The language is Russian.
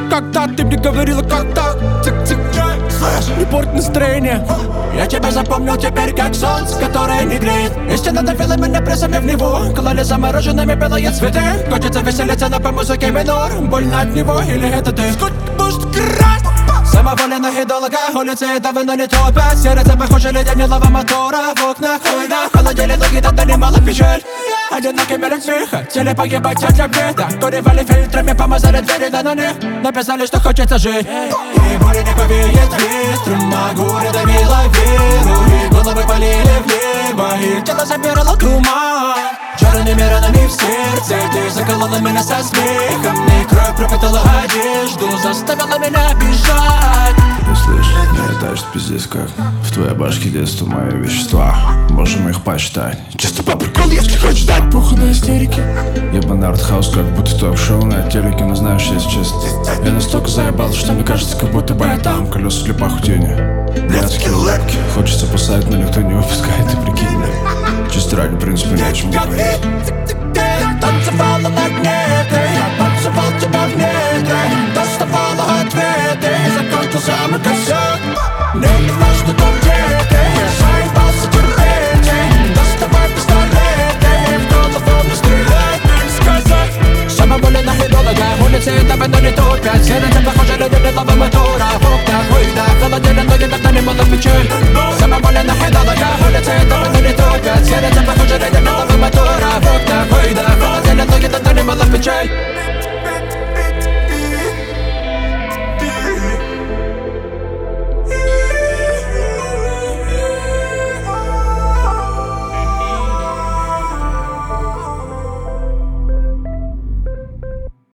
когда ты мне говорила, как так? Цик-цик, слышь, не порт настроение. Я тебя запомнил теперь как солнце, которое не греет. Истина давила меня прессами в него. Клали замороженными белые цветы. Хочется веселиться, но по музыке минор. Больно от него или это ты? Самоволенных идолога улицы давно не топят. Сердце похоже леденелого мотора. В окнах война, холодели ноги, дали мало печаль. Одинокий мелик тихо, хотели погибать от любви. Да, куревали фильтрами, помазали двери, да на них написали, что хочется жить. И буря не повеет ветром, а горе давило веру. И головы полили в небо, и тело забирало туман. Черными ранами в сердце ты заколола меня со смехом. И кровь пропитала одежду, заставила меня бежать. Ты слышишь, не летаешь пиздец как в твоей башке детства мои вещества. Можем их посчитать, чисто по приколу, если хочешь дать пуху на истерике. Ебаный артхаус, как будто ток-шоу на телеке. Но знаешь, если честно, я настолько заебался, что мне кажется, как будто бы я там. Колеса в клипах у тени, блядские лэпки. Хочется писать, но никто не выпускает, и прикинь, бля. Чисто ради принципа не о чем говорить. Танцевала на дне, я танцевал тебя в недре. Доставала ответы, и закончился мой косяк.